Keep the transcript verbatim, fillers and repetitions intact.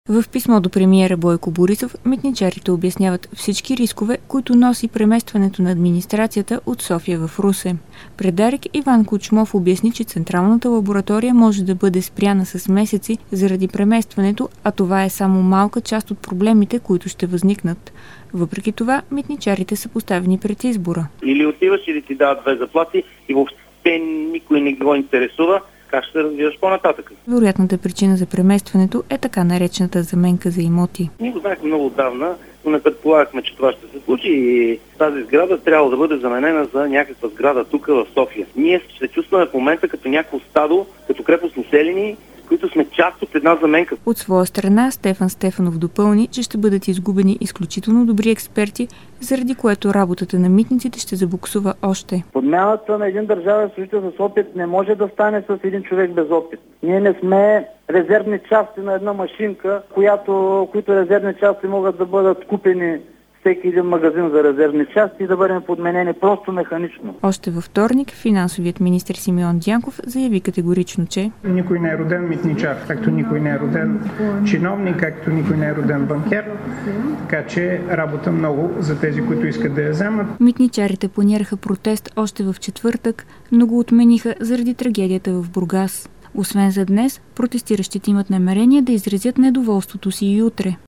В писмо до премиера Бойко Борисов митничарите обясняват всички рискове, които носи преместването на администрацията от София в Русе. Предарик Иван Кучмов обясни, че централната лаборатория може да бъде спряна с месеци заради преместването, а това е само малка част от проблемите, които ще възникнат. Въпреки това, митничарите са поставени пред избора. Или отиваш, или ти дават две заплати и въобще никой не го интересува. Как ще се развиваш по-нататък? Вероятната причина за преместването е така наречената заменка за имоти. Ние го знаехме много отдавна, но не предполагахме, че това ще се случи и тази сграда трябва да бъде заменена за някаква сграда тук в София. Ние ще се чувстваме в момента като някакво стадо, като крепостни селени, които сме част от една заменка. От своя страна Стефан Стефанов допълни, че ще бъдат изгубени изключително добри експерти, заради което работата на митниците ще забуксува още. Подмяната на един държавен служител с опит не може да стане с един човек без опит. Ние не сме резервни части на една машинка, която, които резервни части могат да бъдат купени всеки един магазин за резервни части и да бъдем подменени просто механично. Още във вторник финансовият министър Симеон Дянков заяви категорично, че никой не е роден митничар, както никой не е роден чиновник, както никой не е роден банкер, така че работа много за тези, които искат да я вземат. Митничарите планираха протест още в четвъртък, но го отмениха заради трагедията в Бургас. Освен за днес, протестиращите имат намерение да изразят недоволството си и утре.